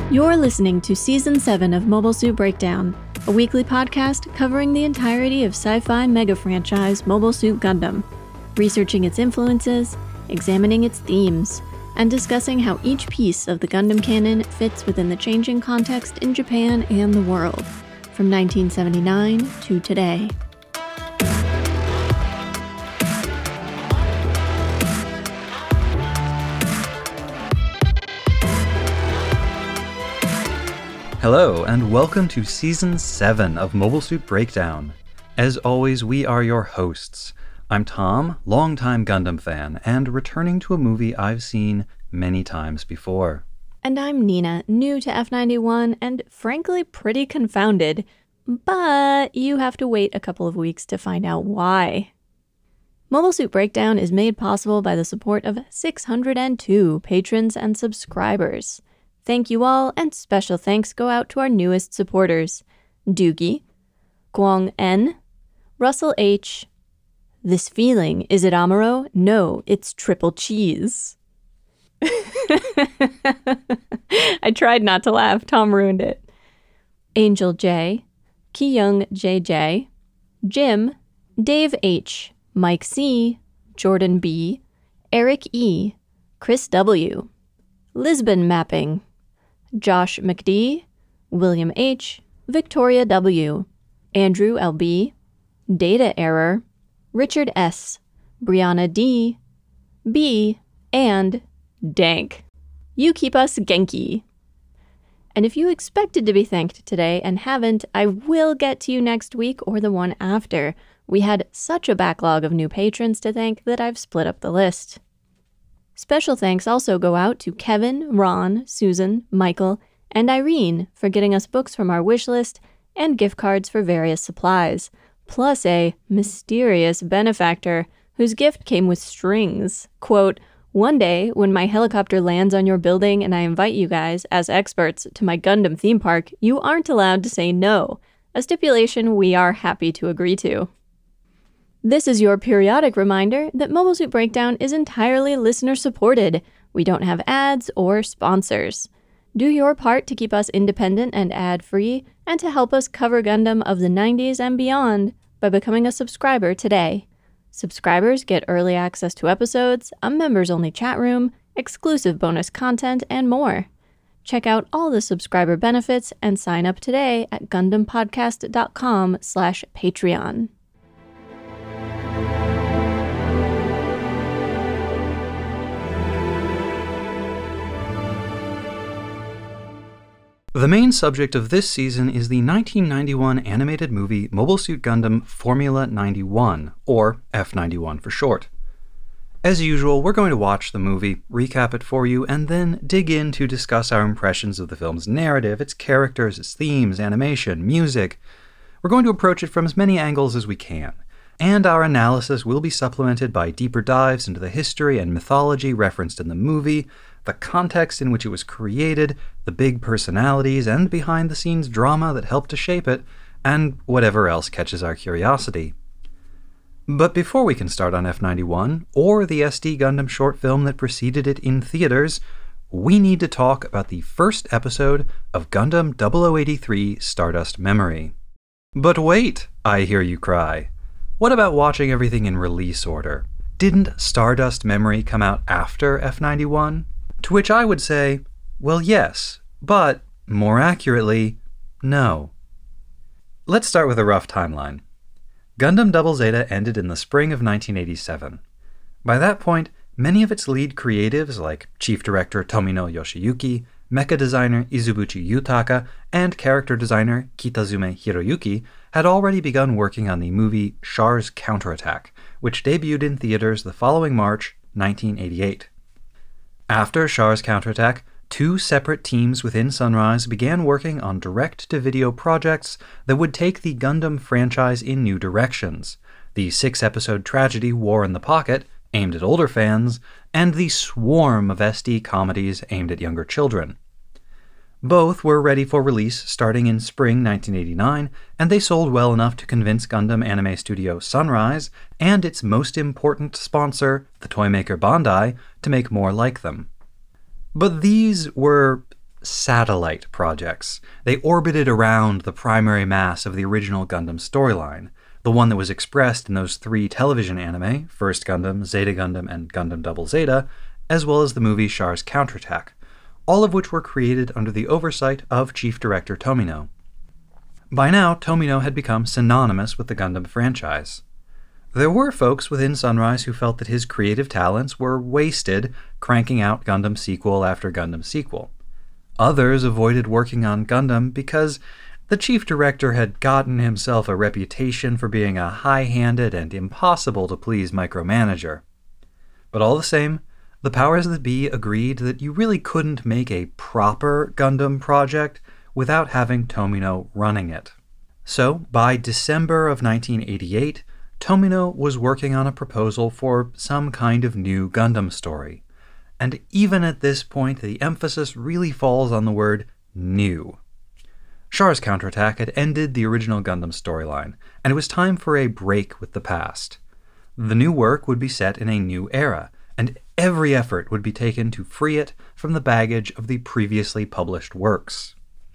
You're listening to Season 7 of Mobile Suit Breakdown, a weekly podcast covering the entirety of sci-fi mega franchise Mobile Suit Gundam, researching its influences, examining its themes, and discussing how each piece of the Gundam canon fits within the changing context in Japan and the world, from 1979 to today. Hello, and welcome to Season 7 of Mobile Suit Breakdown. As always, we are your hosts. I'm Tom, longtime Gundam fan, and returning to a movie I've seen many times before. And I'm Nina, new to F91 and frankly pretty confounded, but you have to wait a couple of weeks to find out why. Mobile Suit Breakdown is made possible by the support of 602 patrons and subscribers. Thank you all, and special thanks go out to our newest supporters, Doogie, Kwong N, Russell H. This feeling, is it Amaro? No, it's triple cheese. I tried not to laugh. Tom ruined it. Angel J, Ki-Young JJ, Jim, Dave H, Mike C, Jordan B, Eric E, Chris W, Lisbon Mapping, Josh McD, William H, Victoria W, Andrew LB, Data Error, Richard S, Brianna D, B, and Dank. You keep us Genki. And if you expected to be thanked today and haven't, I will get to you next week or the one after. We had such a backlog of new patrons to thank that I've split up the list. Special thanks also go out to Kevin, Ron, Susan, Michael, and Irene for getting us books from our wish list and gift cards for various supplies, plus a mysterious benefactor whose gift came with strings. Quote, "One day, when my helicopter lands on your building and I invite you guys, as experts, to my Gundam theme park, you aren't allowed to say no, a stipulation we are happy to agree to." This is your periodic reminder that Mobile Suit Breakdown is entirely listener-supported. We don't have ads or sponsors. Do your part to keep us independent and ad-free, and to help us cover Gundam of the 90s and beyond by becoming a subscriber today. Subscribers get early access to episodes, a members-only chat room, exclusive bonus content, and more. Check out all the subscriber benefits and sign up today at GundamPodcast.com/Patreon. The main subject of this season is the 1991 animated movie Mobile Suit Gundam Formula 91, or F91 for short. As usual, we're going to watch the movie, recap it for you, and then dig in to discuss our impressions of the film's narrative, its characters, its themes, animation, music. We're going to approach it from as many angles as we can, and our analysis will be supplemented by deeper dives into the history and mythology referenced in the movie, the context in which it was created, the big personalities and behind-the-scenes drama that helped to shape it, and whatever else catches our curiosity. But before we can start on F91, or the SD Gundam short film that preceded it in theaters, we need to talk about the first episode of Gundam 0083 Stardust Memory. But wait, I hear you cry. What about watching everything in release order? Didn't Stardust Memory come out after F91? To which I would say, well, yes, but, more accurately, no. Let's start with a rough timeline. Gundam Double Zeta ended in the spring of 1987. By that point, many of its lead creatives, like chief director Tomino Yoshiyuki, mecha designer Izubuchi Yutaka, and character designer Kitazume Hiroyuki, had already begun working on the movie Char's Counterattack, which debuted in theaters the following March, 1988. After Char's Counterattack, two separate teams within Sunrise began working on direct-to-video projects that would take the Gundam franchise in new directions: the 6-episode tragedy War in the Pocket, aimed at older fans, and the swarm of SD comedies aimed at younger children. Both were ready for release starting in spring 1989, and they sold well enough to convince Gundam anime studio Sunrise and its most important sponsor, the toymaker Bandai, to make more like them. But these were satellite projects. They orbited around the primary mass of the original Gundam storyline, the one that was expressed in those 3 television anime, First Gundam, Zeta Gundam, and Gundam Double Zeta, as well as the movie Char's Counterattack, all of which were created under the oversight of Chief Director Tomino. By now, Tomino had become synonymous with the Gundam franchise. There were folks within Sunrise who felt that his creative talents were wasted cranking out Gundam sequel after Gundam sequel. Others avoided working on Gundam because the chief director had gotten himself a reputation for being a high-handed and impossible-to-please micromanager. But all the same, the powers that be agreed that you really couldn't make a proper Gundam project without having Tomino running it. So, by December of 1988, Tomino was working on a proposal for some kind of new Gundam story. And even at this point, the emphasis really falls on the word new. Char's Counterattack had ended the original Gundam storyline, and it was time for a break with the past. The new work would be set in a new era, and every effort would be taken to free it from the baggage of the previously published works.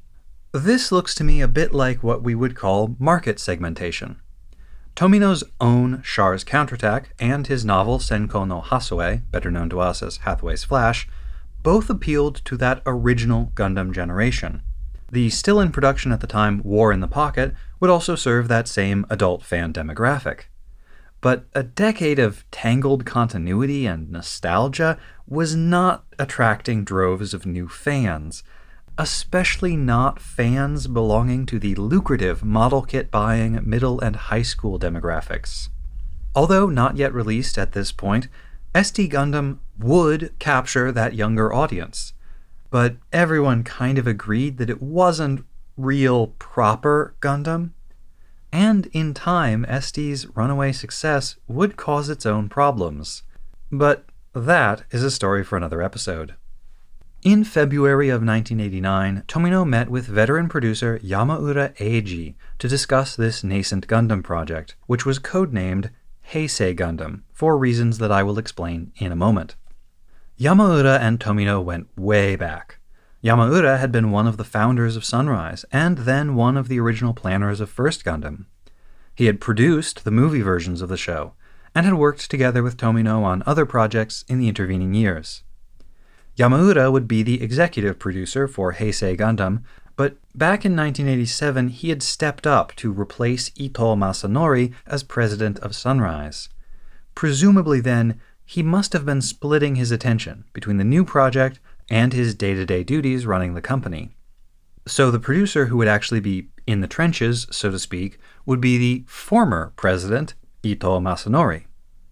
This looks to me a bit like what we would call market segmentation. Tomino's own Char's Counterattack and his novel Senko no Hasue, better known to us as Hathaway's Flash, both appealed to that original Gundam generation. The still in production at the time War in the Pocket would also serve that same adult fan demographic. But a decade of tangled continuity and nostalgia was not attracting droves of new fans, especially not fans belonging to the lucrative model kit buying middle and high school demographics. Although not yet released at this point, SD Gundam would capture that younger audience, but everyone kind of agreed that it wasn't real proper Gundam, and in time SD's runaway success would cause its own problems. But that is a story for another episode. In February of 1989, Tomino met with veteran producer Yamaura Eiji to discuss this nascent Gundam project, which was codenamed Heisei Gundam, for reasons that I will explain in a moment. Yamaura and Tomino went way back. Yamaura had been one of the founders of Sunrise, and then one of the original planners of First Gundam. He had produced the movie versions of the show, and had worked together with Tomino on other projects in the intervening years. Yamaura would be the executive producer for Heisei Gundam, but back in 1987 he had stepped up to replace Ito Masanori as president of Sunrise. Presumably then, he must have been splitting his attention between the new project and his day-to-day duties running the company. So the producer who would actually be in the trenches, so to speak, would be the former president, Ito Masanori.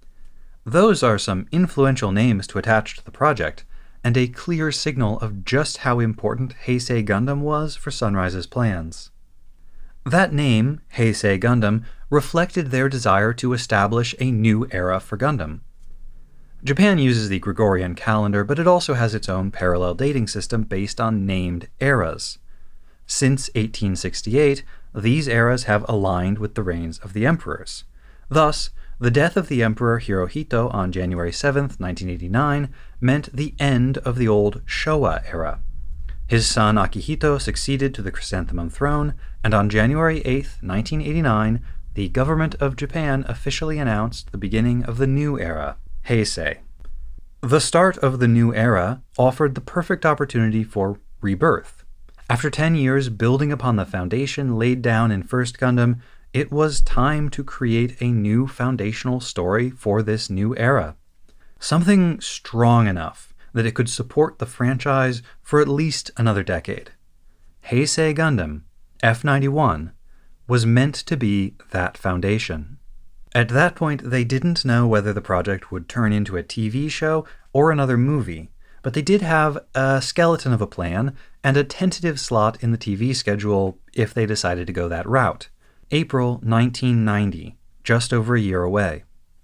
Those are some influential names to attach to the project, and a clear signal of just how important Heisei Gundam was for Sunrise's plans. That name, Heisei Gundam, reflected their desire to establish a new era for Gundam. Japan uses the Gregorian calendar, but it also has its own parallel dating system based on named eras. Since 1868, these eras have aligned with the reigns of the emperors. Thus, the death of the Emperor Hirohito on January 7, 1989, meant the end of the old Showa era. His son Akihito succeeded to the Chrysanthemum throne, and on January 8, 1989, the government of Japan officially announced the beginning of the new era, Heisei. The start of the new era offered the perfect opportunity for rebirth. After 10 years building upon the foundation laid down in First Gundam, it was time to create a new foundational story for this new era. Something strong enough that it could support the franchise for at least another decade. Heisei Gundam, F91, was meant to be that foundation. At that point, they didn't know whether the project would turn into a TV show or another movie, but they did have a skeleton of a plan and a tentative slot in the TV schedule if they decided to go that route. April 1990, just over a year away.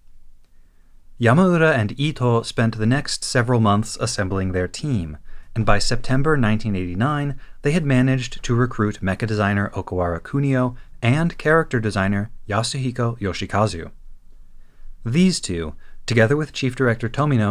Yamaura and Ito spent the next several months assembling their team, and by September 1989, they had managed to recruit mecha designer Okawara Kunio and character designer Yasuhiko Yoshikazu. These two, together with chief director Tomino,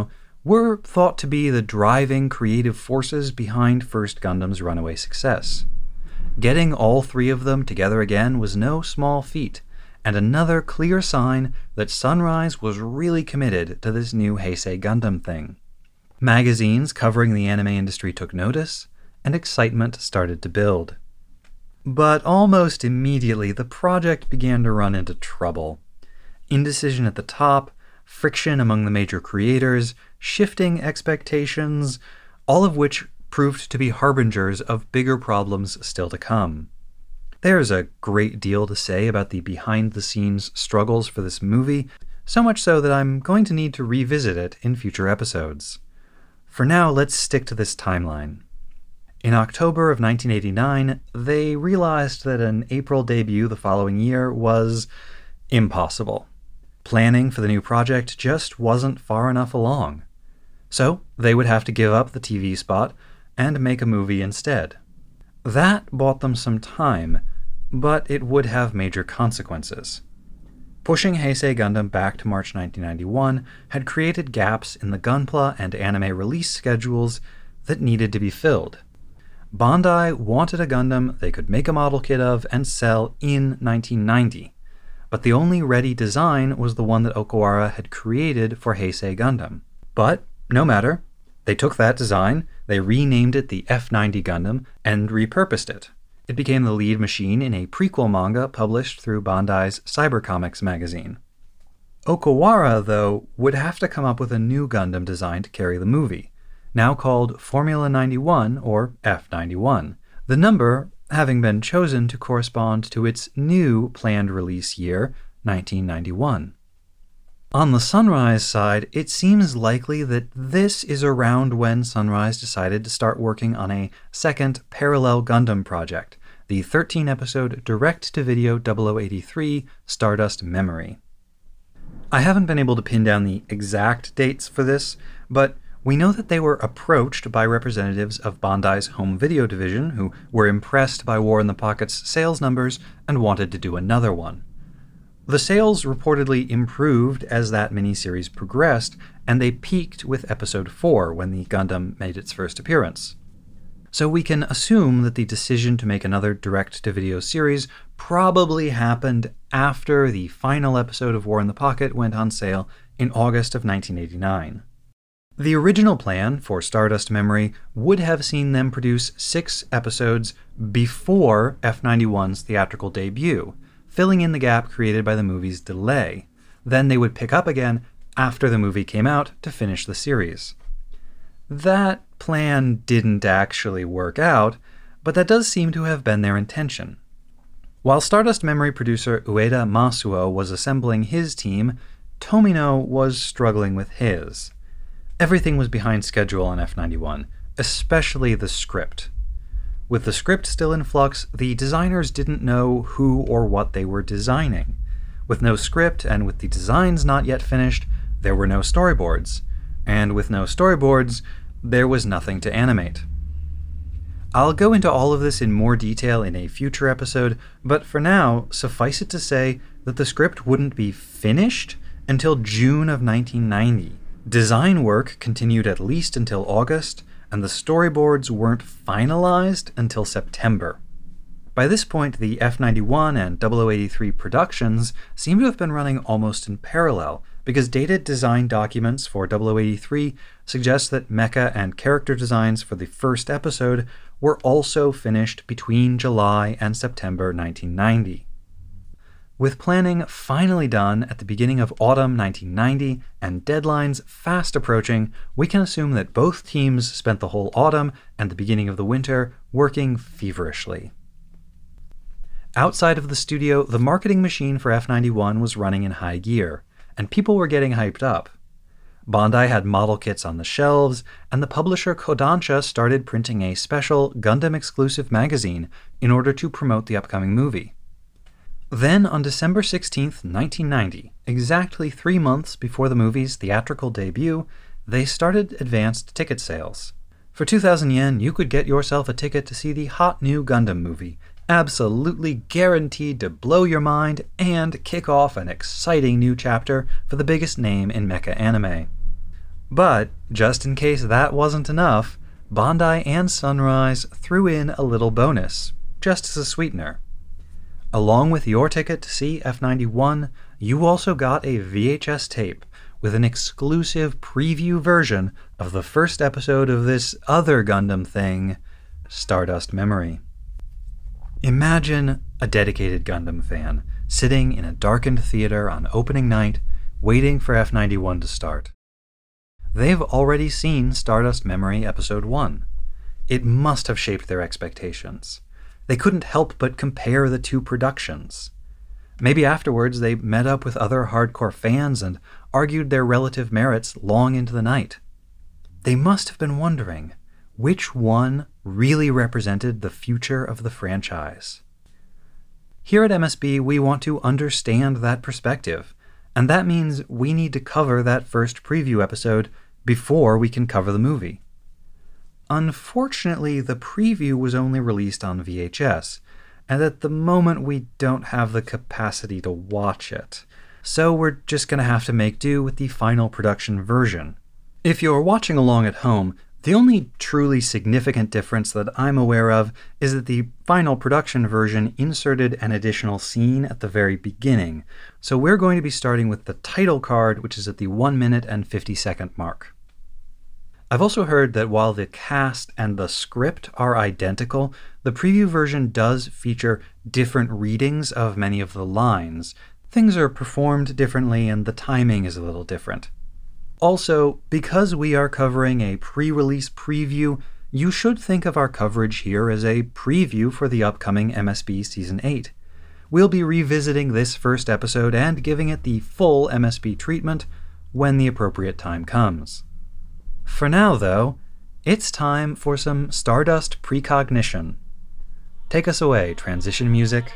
were thought to be the driving creative forces behind First Gundam's runaway success. Getting all three of them together again was no small feat, and another clear sign that Sunrise was really committed to this new Heisei Gundam thing. Magazines covering the anime industry took notice, and excitement started to build. But almost immediately, the project began to run into trouble. Indecision at the top, friction among the major creators, shifting expectations, all of which proved to be harbingers of bigger problems still to come. There's a great deal to say about the behind-the-scenes struggles for this movie, so much so that I'm going to need to revisit it in future episodes. For now, let's stick to this timeline. In October of 1989, they realized that an April debut the following year was impossible. Planning for the new project just wasn't far enough along. So they would have to give up the TV spot and make a movie instead. That bought them some time, but it would have major consequences. Pushing Heisei Gundam back to March 1991 had created gaps in the Gunpla and anime release schedules that needed to be filled. Bandai wanted a Gundam they could make a model kit of and sell in 1990, but the only ready design was the one that Okawara had created for Heisei Gundam. But no matter, they took that design, they renamed it the F90 Gundam, and repurposed it. It became the lead machine in a prequel manga published through Bandai's Cybercomics magazine. Okawara, though, would have to come up with a new Gundam design to carry the movie, now called Formula 91 or F91, the number having been chosen to correspond to its new planned release year, 1991. On the Sunrise side, it seems likely that this is around when Sunrise decided to start working on a second parallel Gundam project, the 13-episode direct-to-video 0083 Stardust Memory. I haven't been able to pin down the exact dates for this, but we know that they were approached by representatives of Bandai's home video division who were impressed by War in the Pocket's sales numbers and wanted to do another one. The sales reportedly improved as that miniseries progressed, and they peaked with Episode 4 when the Gundam made its first appearance. So we can assume that the decision to make another direct-to-video series probably happened after the final episode of War in the Pocket went on sale in August of 1989. The original plan for Stardust Memory would have seen them produce 6 episodes before F91's theatrical debut, filling in the gap created by the movie's delay. Then they would pick up again after the movie came out to finish the series. That plan didn't actually work out, but that does seem to have been their intention. While Stardust Memory producer Ueda Masuo was assembling his team, Tomino was struggling with his. Everything was behind schedule on F91, especially the script. With the script still in flux, the designers didn't know who or what they were designing. With no script and with the designs not yet finished, there were no storyboards. And with no storyboards, there was nothing to animate. I'll go into all of this in more detail in a future episode, but for now, suffice it to say that the script wouldn't be finished until June of 1990. Design work continued at least until August, and the storyboards weren't finalized until September. By this point, the F91 and 0083 productions seem to have been running almost in parallel, because dated design documents for 0083 suggest that mecha and character designs for the first episode were also finished between July and September 1990. With planning finally done at the beginning of autumn 1990 and deadlines fast approaching, we can assume that both teams spent the whole autumn and the beginning of the winter working feverishly. Outside of the studio, the marketing machine for F91 was running in high gear, and people were getting hyped up. Bandai had model kits on the shelves, and the publisher Kodansha started printing a special Gundam-exclusive magazine in order to promote the upcoming movie. Then, on December 16, 1990, exactly 3 months before the movie's theatrical debut, they started advanced ticket sales. For 2,000 yen, you could get yourself a ticket to see the hot new Gundam movie, absolutely guaranteed to blow your mind and kick off an exciting new chapter for the biggest name in mecha anime. But, just in case that wasn't enough, Bandai and Sunrise threw in a little bonus, just as a sweetener. Along with your ticket to see F91, you also got a VHS tape with an exclusive preview version of the first episode of this other Gundam thing, Stardust Memory. Imagine a dedicated Gundam fan sitting in a darkened theater on opening night, waiting for F91 to start. They've already seen Stardust Memory Episode 1. It must have shaped their expectations. They couldn't help but compare the two productions. Maybe afterwards they met up with other hardcore fans and argued their relative merits long into the night. They must have been wondering which one really represented the future of the franchise. Here at MSB, we want to understand that perspective, and that means we need to cover that first preview episode before we can cover the movie. Unfortunately, the preview was only released on VHS, and at the moment we don't have the capacity to watch it, so we're just going to have to make do with the final production version. If you're watching along at home, the only truly significant difference that I'm aware of is that the final production version inserted an additional scene at the very beginning, so we're going to be starting with the title card, which is at the 1 minute and 50-second mark. I've also heard that while the cast and the script are identical, the preview version does feature different readings of many of the lines. Things are performed differently and the timing is a little different. Also, because we are covering a pre-release preview, you should think of our coverage here as a preview for the upcoming MSB Season 8. We'll be revisiting this first episode and giving it the full MSB treatment when the appropriate time comes. For now, though, it's time for some Stardust precognition. Take us away, transition music.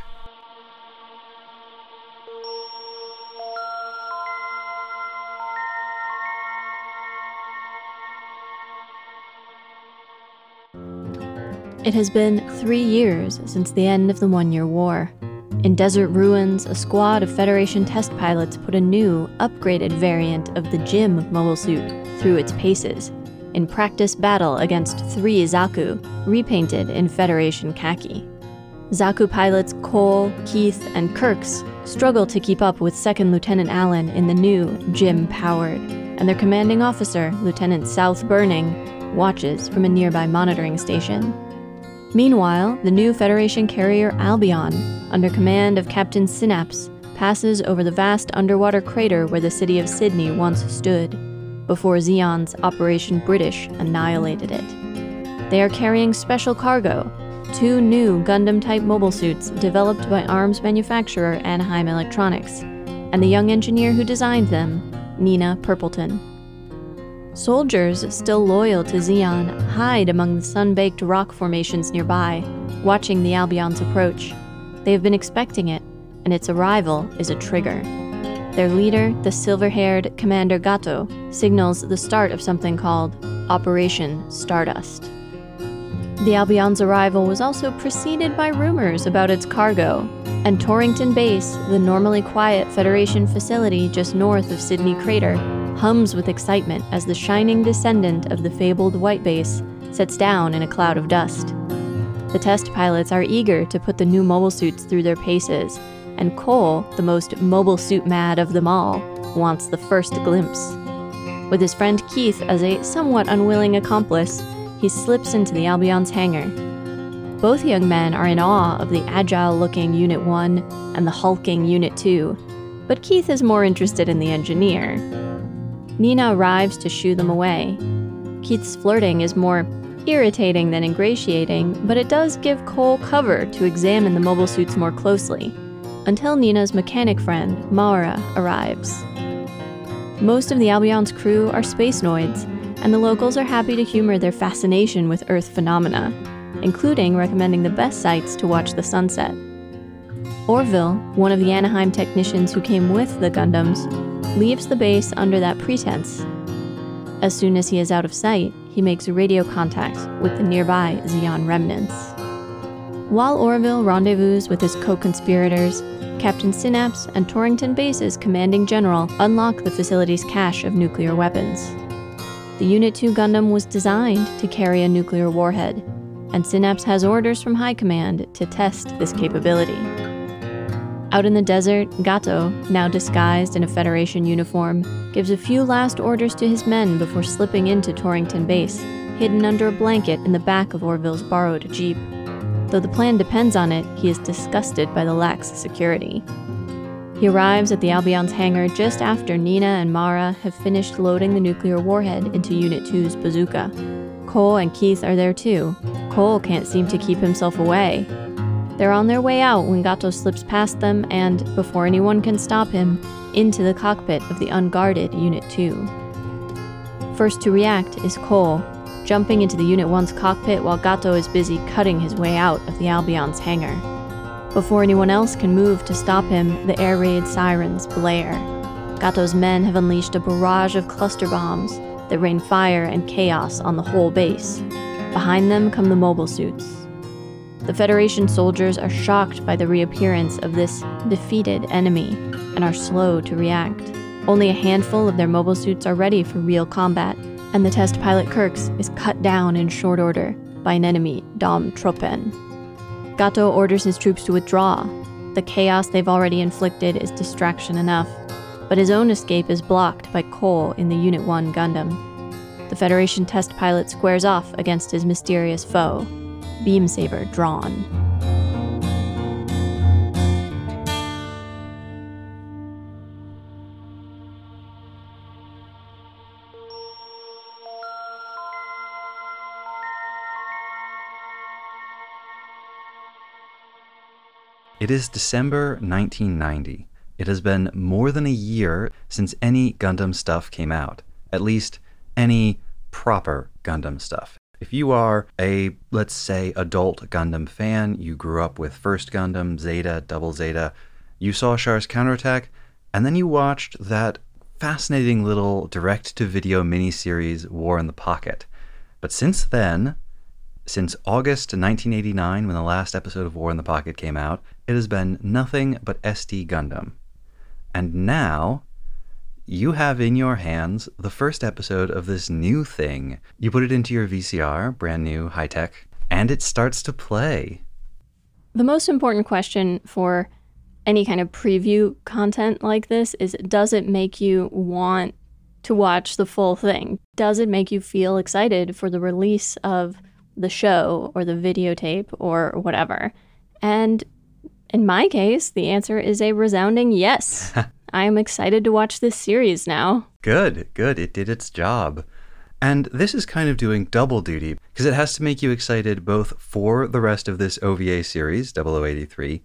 It has been 3 years since the end of the One-Year War. In desert ruins, a squad of Federation test pilots put a new, upgraded variant of the JIM mobile suit through its paces, in practice battle against 3 Zaku, repainted in Federation khaki. Zaku pilots Cole, Keith, and Kirks struggle to keep up with 2nd Lieutenant Allen in the new JIM-powered, and their commanding officer, Lieutenant South Burning, watches from a nearby monitoring station. Meanwhile, the new Federation carrier Albion, under command of Captain Synapse, passes over the vast underwater crater where the city of Sydney once stood, before Zeon's Operation British annihilated it. They are carrying special cargo, 2 new Gundam-type mobile suits developed by arms manufacturer Anaheim Electronics, and the young engineer who designed them, Nina Purpleton. Soldiers still loyal to Zeon hide among the sun-baked rock formations nearby, watching the Albion's approach. They have been expecting it, and its arrival is a trigger. Their leader, the silver-haired Commander Gato, signals the start of something called Operation Stardust. The Albion's arrival was also preceded by rumors about its cargo, and Torrington Base, the normally quiet Federation facility just north of Sydney Crater, hums with excitement as the shining descendant of the fabled White Base sets down in a cloud of dust. The test pilots are eager to put the new mobile suits through their paces, and Cole, the most mobile suit mad of them all, wants the first glimpse. With his friend Keith as a somewhat unwilling accomplice, he slips into the Albion's hangar. Both young men are in awe of the agile-looking Unit 1 and the hulking Unit 2, but Keith is more interested in the engineer. Nina arrives to shoo them away. Keith's flirting is more irritating than ingratiating, but it does give Cole cover to examine the mobile suits more closely, until Nina's mechanic friend, Maura, arrives. Most of the Albion's crew are space noids, and the locals are happy to humor their fascination with Earth phenomena, including recommending the best sites to watch the sunset. Orville, one of the Anaheim technicians who came with the Gundams, leaves the base under that pretense. As soon as he is out of sight, he makes radio contact with the nearby Zeon remnants. While Orville rendezvous with his co-conspirators, Captain Synapse and Torrington Base's commanding general unlock the facility's cache of nuclear weapons. The Unit 2 Gundam was designed to carry a nuclear warhead, and Synapse has orders from High Command to test this capability. Out in the desert, Gato, now disguised in a Federation uniform, gives a few last orders to his men before slipping into Torrington Base, hidden under a blanket in the back of Orville's borrowed Jeep. Though the plan depends on it, he is disgusted by the lax security. He arrives at the Albion's hangar just after Nina and Mara have finished loading the nuclear warhead into Unit 2's bazooka. Cole and Keith are there too. Cole can't seem to keep himself away. They're on their way out when Gato slips past them and, before anyone can stop him, into the cockpit of the unguarded Unit 2. First to react is Cole, jumping into the Unit 1's cockpit while Gato is busy cutting his way out of the Albion's hangar. Before anyone else can move to stop him, the air raid sirens blare. Gato's men have unleashed a barrage of cluster bombs that rain fire and chaos on the whole base. Behind them come the mobile suits. The Federation soldiers are shocked by the reappearance of this defeated enemy and are slow to react. Only a handful of their mobile suits are ready for real combat, and the test pilot Kirks is cut down in short order by an enemy, Dom Tropen. Gato orders his troops to withdraw. The chaos they've already inflicted is distraction enough, but his own escape is blocked by Cole in the Unit 1 Gundam. The Federation test pilot squares off against his mysterious foe, beam saber drawn. It is December 1990. It has been more than a year since any Gundam stuff came out. At least, any proper Gundam stuff. If you are a, let's say, adult Gundam fan, you grew up with First Gundam, Zeta, Double Zeta, you saw Char's Counterattack, and then you watched that fascinating little direct-to-video miniseries, War in the Pocket. But since then, since August 1989, when the last episode of War in the Pocket came out, it has been nothing but SD Gundam. And now, you have in your hands the first episode of this new thing. You put it into your VCR, brand new, high-tech, and it starts to play. The most important question for any kind of preview content like this is, does it make you want to watch the full thing? Does it make you feel excited for the release of the show or the videotape or whatever? And in my case, the answer is a resounding yes. I am excited to watch this series now. Good. It did its job. And this is kind of doing double duty, because it has to make you excited both for the rest of this OVA series, 0083,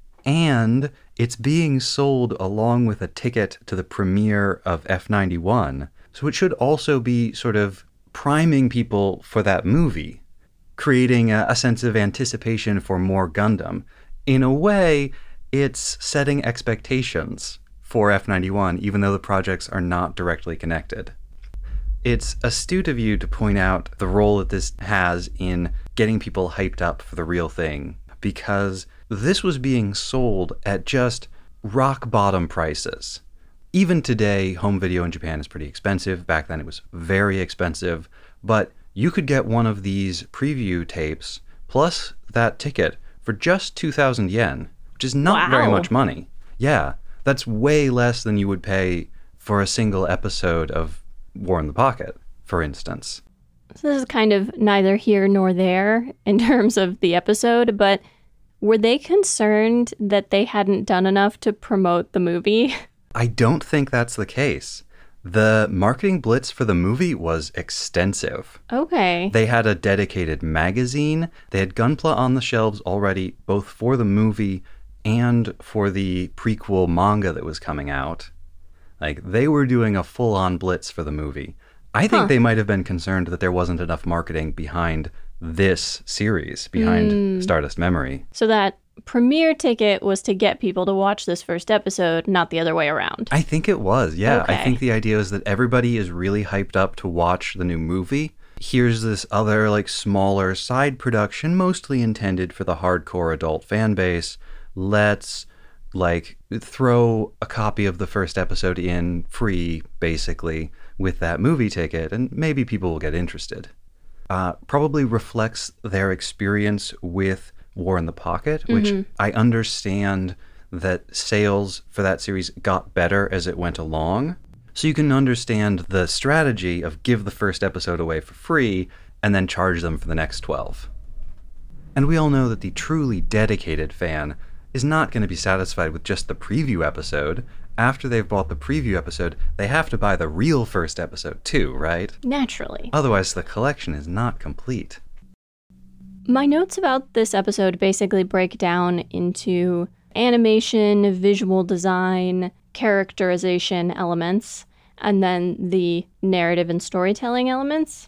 and it's being sold along with a ticket to the premiere of F91. So it should also be sort of priming people for that movie, creating a sense of anticipation for more Gundam. In a way, it's setting expectations for F91, even though the projects are not directly connected. It's astute of you to point out the role that this has in getting people hyped up for the real thing, because this was being sold at just rock bottom prices. Even today, home video in Japan is pretty expensive. Back then it was very expensive, but you could get one of these preview tapes plus that ticket for just 2,000 yen, which is not very much money. Yeah, that's way less than you would pay for a single episode of War in the Pocket, for instance. So this is kind of neither here nor there in terms of the episode, but were they concerned that they hadn't done enough to promote the movie? I don't think that's the case. The marketing blitz for the movie was extensive. Okay. They had a dedicated magazine. They had Gunpla on the shelves already, both for the movie and for the prequel manga that was coming out. Like, they were doing a full-on blitz for the movie. I think they might have been concerned that there wasn't enough marketing behind this series, behind Stardust Memory. So that premiere ticket was to get people to watch this first episode, not the other way around. I think it was, yeah. Okay. I think the idea is that everybody is really hyped up to watch the new movie. Here's this other, like, smaller side production, mostly intended for the hardcore adult fan base. Let's like throw a copy of the first episode in free, basically, with that movie ticket, and maybe people will get interested. Probably reflects their experience with War in the Pocket, which I understand that sales for that series got better as it went along. So you can understand the strategy of give the first episode away for free and then charge them for the next 12. And we all know that the truly dedicated fan is not going to be satisfied with just the preview episode. After they've bought the preview episode, they have to buy the real first episode too, right? Naturally. Otherwise, the collection is not complete. My notes about this episode basically break down into animation, visual design, characterization elements, and then the narrative and storytelling elements.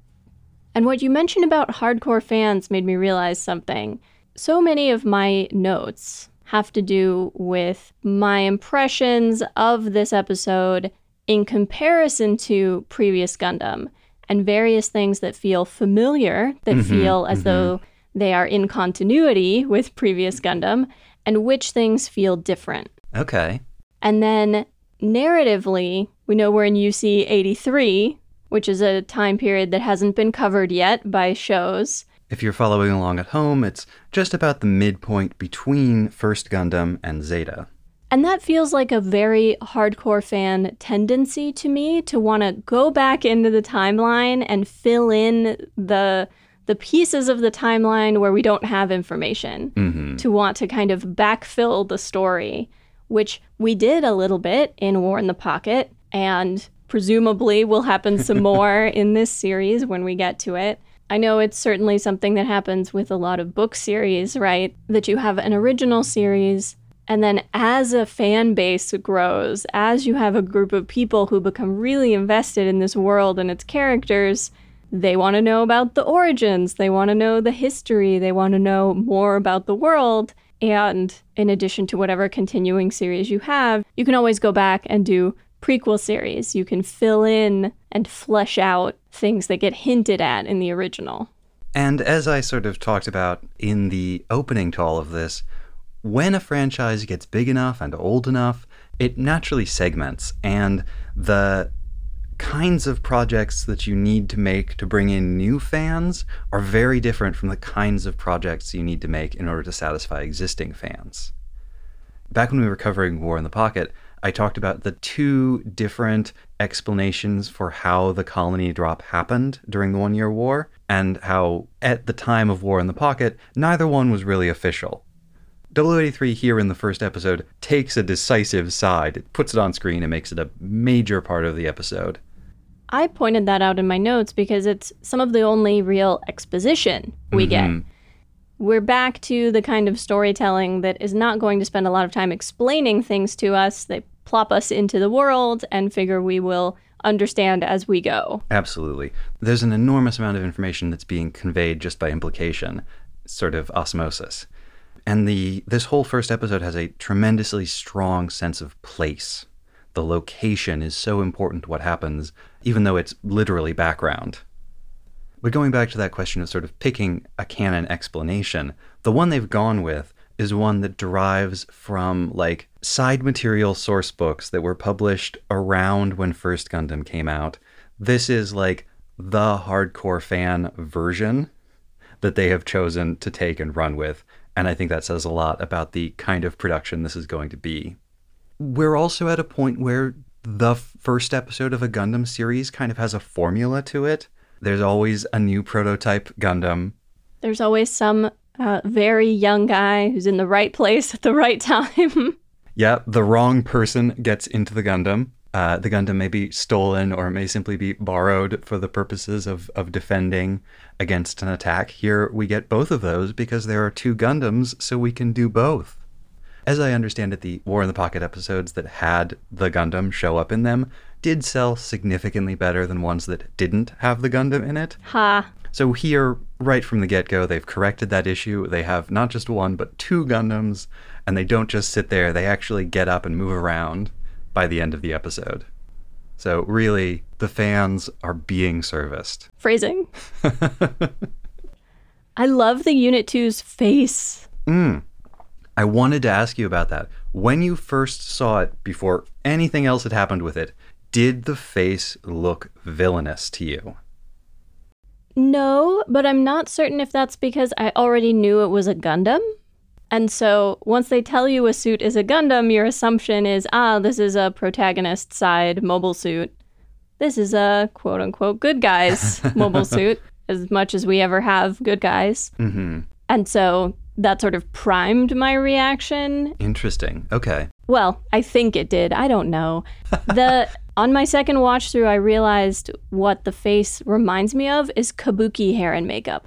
And what you mentioned about hardcore fans made me realize something. So many of my notes have to do with my impressions of this episode in comparison to previous Gundam, and various things that feel familiar, that feel as though they are in continuity with previous Gundam, and which things feel different. Okay. And then narratively, we know we're in UC 83, which is a time period that hasn't been covered yet by shows. If you're following along at home, it's just about the midpoint between First Gundam and Zeta. And that feels like a very hardcore fan tendency to me, to want to go back into the timeline and fill in the pieces of the timeline where we don't have information, to want to kind of backfill the story, which we did a little bit in War in the Pocket, and presumably will happen some more in this series when we get to it. I know it's certainly something that happens with a lot of book series, right? That you have an original series, and then as a fan base grows, as you have a group of people who become really invested in this world and its characters, they want to know about the origins, they want to know the history, they want to know more about the world. And in addition to whatever continuing series you have, you can always go back and do prequel series. You can fill in and flesh out things that get hinted at in the original. And as I sort of talked about in the opening to all of this, when a franchise gets big enough and old enough, it naturally segments, and the kinds of projects that you need to make to bring in new fans are very different from the kinds of projects you need to make in order to satisfy existing fans. Back when we were covering War in the Pocket, I talked about the two different explanations for how the colony drop happened during the 1 Year War, and how at the time of War in the Pocket, neither one was really official. 0083 here in the first episode takes a decisive side. It puts it on screen and makes it a major part of the episode. I pointed that out in my notes because it's some of the only real exposition we get. We're back to the kind of storytelling that is not going to spend a lot of time explaining things to us. They plop us into the world and figure we will understand as we go. Absolutely. There's an enormous amount of information that's being conveyed just by implication, sort of osmosis. And this whole first episode has a tremendously strong sense of place. The location is so important to what happens, even though it's literally background. But going back to that question of sort of picking a canon explanation, the one they've gone with is one that derives from, like, side material source books that were published around when First Gundam came out. This is, like, the hardcore fan version that they have chosen to take and run with, and I think that says a lot about the kind of production this is going to be. We're also at a point where the first episode of a Gundam series kind of has a formula to it. There's always a new prototype Gundam. There's always some very young guy who's in the right place at the right time. Yeah, the wrong person gets into the Gundam. The Gundam may be stolen or may simply be borrowed for the purposes of defending against an attack. Here we get both of those because there are two Gundams, so we can do both. As I understand it, the War in the Pocket episodes that had the Gundam show up in them did sell significantly better than ones that didn't have the Gundam in it. Ha. So here, right from the get-go, they've corrected that issue. They have not just one, but two Gundams, and they don't just sit there. They actually get up and move around by the end of the episode. So really, the fans are being serviced. Phrasing. I love the Unit 2's face. I wanted to ask you about that. When you first saw it, before anything else had happened with it, did the face look villainous to you? No, but I'm not certain if that's because I already knew it was a Gundam. And so once they tell you a suit is a Gundam, your assumption is, this is a protagonist side mobile suit. This is a quote unquote good guys mobile suit, as much as we ever have good guys. Mm-hmm. And so that sort of primed my reaction. Interesting. Okay. Well, I think it did. I don't know. On my second watch through, I realized what the face reminds me of is kabuki hair and makeup.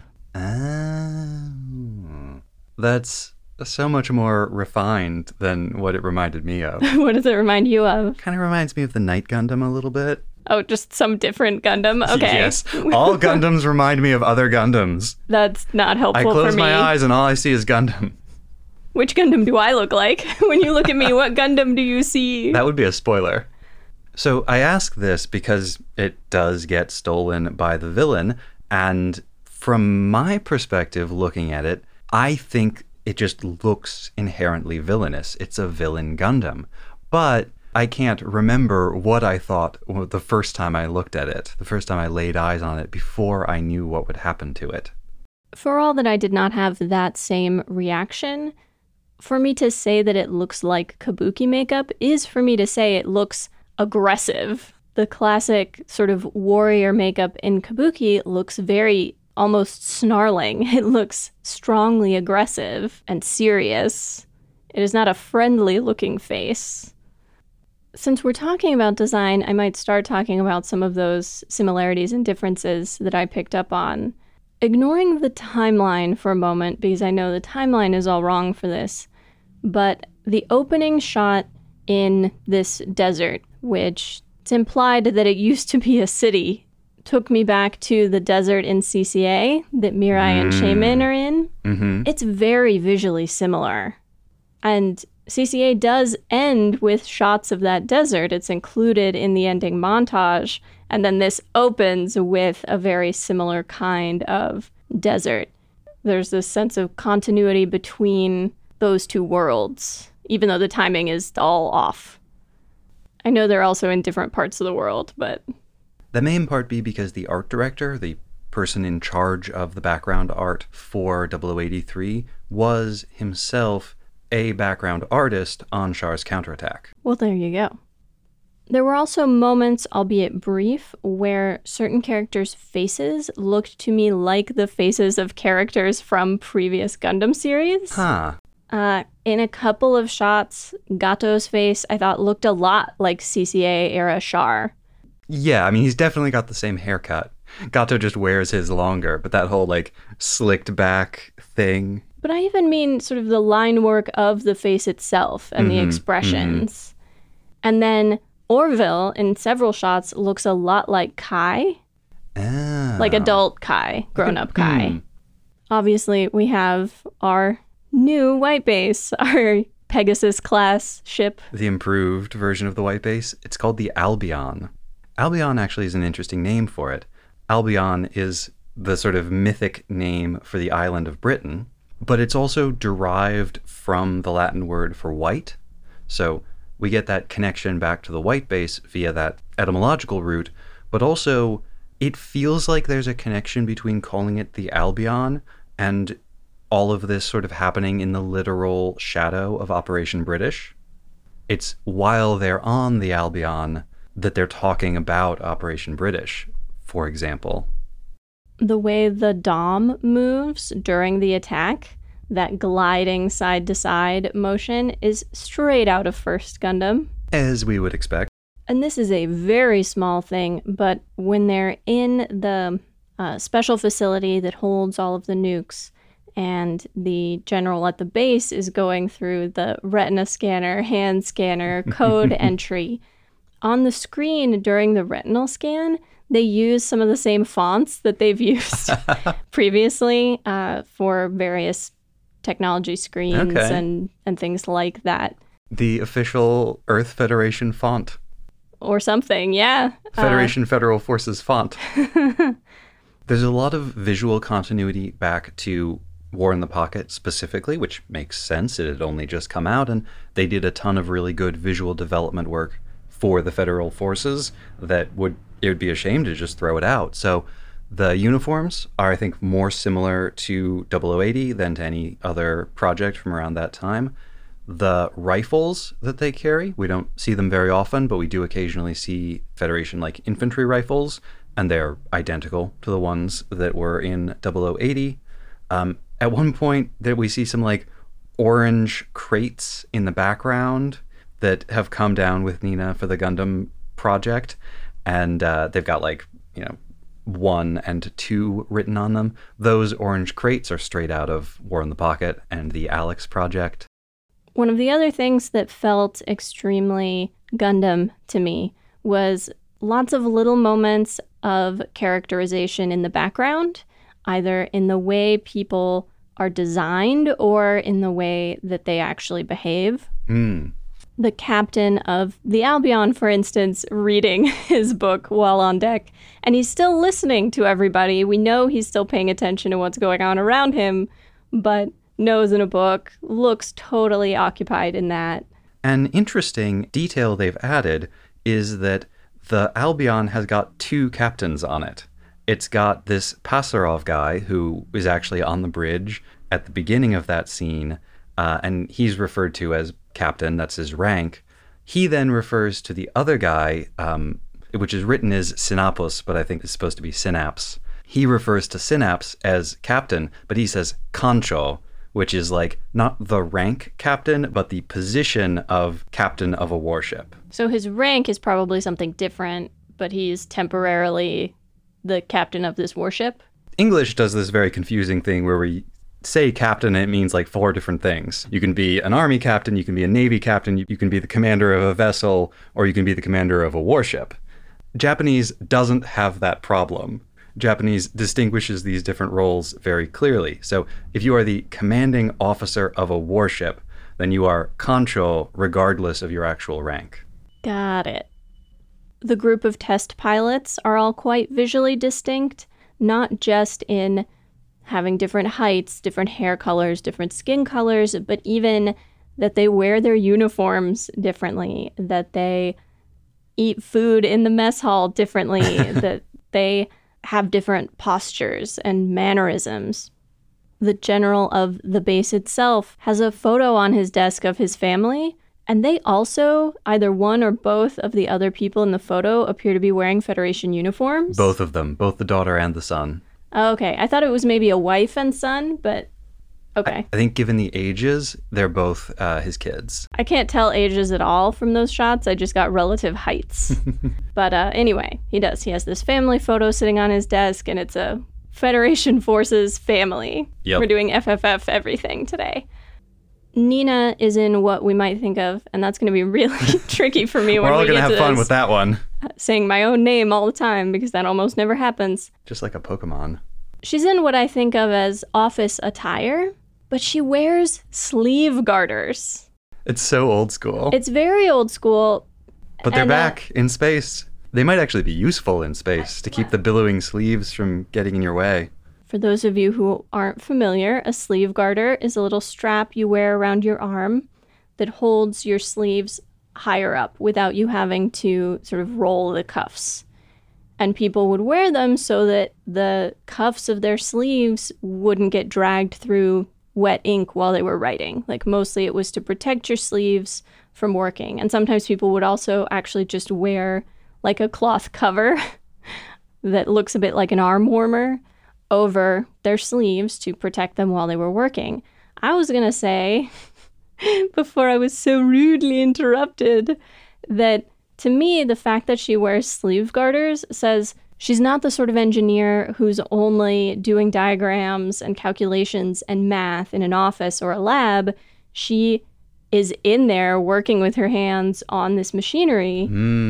That's so much more refined than what it reminded me of. What does it remind you of? Kind of reminds me of the Night Gundam a little bit. Oh, just some different Gundam? Okay. Yes. All Gundams remind me of other Gundams. That's not helpful for me. I close my eyes and all I see is Gundam. Which Gundam do I look like? When you look at me, what Gundam do you see? That would be a spoiler. So I ask this because it does get stolen by the villain, and from my perspective looking at it, I think it just looks inherently villainous. It's a villain Gundam. But I can't remember what I thought the first time I looked at it, the first time I laid eyes on it before I knew what would happen to it. For all that I did not have that same reaction, for me to say that it looks like kabuki makeup is for me to say it looks aggressive. The classic sort of warrior makeup in kabuki looks very almost snarling. It looks strongly aggressive and serious. It is not a friendly looking face. Since we're talking about design, I might start talking about some of those similarities and differences that I picked up on. Ignoring the timeline for a moment, because I know the timeline is all wrong for this, but the opening shot in this desert, which it's implied that it used to be a city, took me back to the desert in CCA that Mirai and Shaman are in. Mm-hmm. It's very visually similar. And CCA does end with shots of that desert. It's included in the ending montage. And then this opens with a very similar kind of desert. There's this sense of continuity between those two worlds, even though the timing is all off. I know they're also in different parts of the world, but... That may in part be because the art director, the person in charge of the background art for 0083, was himself a background artist on Char's Counterattack. Well, there you go. There were also moments, albeit brief, where certain characters' faces looked to me like the faces of characters from previous Gundam series. Huh. In a couple of shots, Gato's face, I thought, looked a lot like CCA-era Char. Yeah, I mean, he's definitely got the same haircut. Gato just wears his longer, but that whole, slicked back thing. But I even mean sort of the line work of the face itself and the expressions. Mm-hmm. And then Orville, in several shots, looks a lot like Kai. Ah. Like adult Kai, grown-up Kai. Obviously, we have our new White Base, our Pegasus-class ship. The improved version of the White Base. It's called the Albion. Albion actually is an interesting name for it. Albion is the sort of mythic name for the island of Britain, but it's also derived from the Latin word for white. So we get that connection back to the White Base via that etymological route, but also it feels like there's a connection between calling it the Albion and all of this sort of happening in the literal shadow of Operation British. It's while they're on the Albion that they're talking about Operation British, for example. The way the Dom moves during the attack, that gliding side-to-side motion, is straight out of First Gundam. As we would expect. And this is a very small thing, but when they're in the special facility that holds all of the nukes, and the general at the base is going through the retina scanner, hand scanner, code entry, on the screen during the retinal scan, they use some of the same fonts that they've used previously for various technology screens and things like that. The official Earth Federation font. Or something, yeah. Federation Federal Forces font. There's a lot of visual continuity back to War in the Pocket specifically, which makes sense. It had only just come out, and they did a ton of really good visual development work for the federal forces that it would be a shame to just throw it out. So the uniforms are, I think, more similar to 0080 than to any other project from around that time. The rifles that they carry, we don't see them very often, but we do occasionally see Federation like infantry rifles, and they're identical to the ones that were in 0080. At one point, there we see some like orange crates in the background that have come down with Nina for the Gundam project, and they've got like 1 and 2 written on them. Those orange crates are straight out of War in the Pocket and the Alex project. One of the other things that felt extremely Gundam to me was lots of little moments of characterization in the background, either in the way people are designed or in the way that they actually behave. The captain of the Albion, for instance, reading his book while on deck, and he's still listening to everybody. We know he's still paying attention to what's going on around him, but nose in a book, looks totally occupied in that. An interesting detail they've added is that the Albion has got 2 captains on it. It's got this Pasarov guy who is actually on the bridge at the beginning of that scene, and he's referred to as captain, that's his rank. He then refers to the other guy, which is written as Synapus, but I think it's supposed to be Synapse. He refers to Synapse as captain, but he says Concho, which is like not the rank captain, but the position of captain of a warship. So his rank is probably something different, but he's temporarily the captain of this warship. English does this very confusing thing where we say captain and it means like 4 different things. You can be an army captain, you can be a navy captain, you can be the commander of a vessel, or you can be the commander of a warship. Japanese doesn't have that problem. Japanese distinguishes these different roles very clearly. So if you are the commanding officer of a warship, then you are Concho regardless of your actual rank. Got it. The group of test pilots are all quite visually distinct, not just in having different heights, different hair colors, different skin colors, but even that they wear their uniforms differently, that they eat food in the mess hall differently, that they have different postures and mannerisms. The general of the base itself has a photo on his desk of his family, and they also, either one or both of the other people in the photo appear to be wearing Federation uniforms. Both of them, both the daughter and the son. Okay, I thought it was maybe a wife and son, but okay. I think given the ages, they're both his kids. I can't tell ages at all from those shots. I just got relative heights. But anyway, he does. He has this family photo sitting on his desk, and it's a Federation Forces family. Yep. We're doing FFF everything today. Nina is in what we might think of, and that's going to be really tricky for me when We're all we going get to have to fun this, with that one. saying my own name all the time, because that almost never happens. Just like a Pokemon. She's in what I think of as office attire, but she wears sleeve garters. It's so old school. It's very old school. But they're and, back in space. They might actually be useful in space to keep the billowing sleeves from getting in your way. For those of you who aren't familiar, a sleeve garter is a little strap you wear around your arm that holds your sleeves higher up without you having to sort of roll the cuffs. And people would wear them so that the cuffs of their sleeves wouldn't get dragged through wet ink while they were writing. Like, mostly it was to protect your sleeves from working. And sometimes people would also actually just wear like a cloth cover that looks a bit like an arm warmer over their sleeves to protect them while they were working. I was going to say, before I was so rudely interrupted, that to me, the fact that she wears sleeve garters says she's not the sort of engineer who's only doing diagrams and calculations and math in an office or a lab. She is in there working with her hands on this machinery.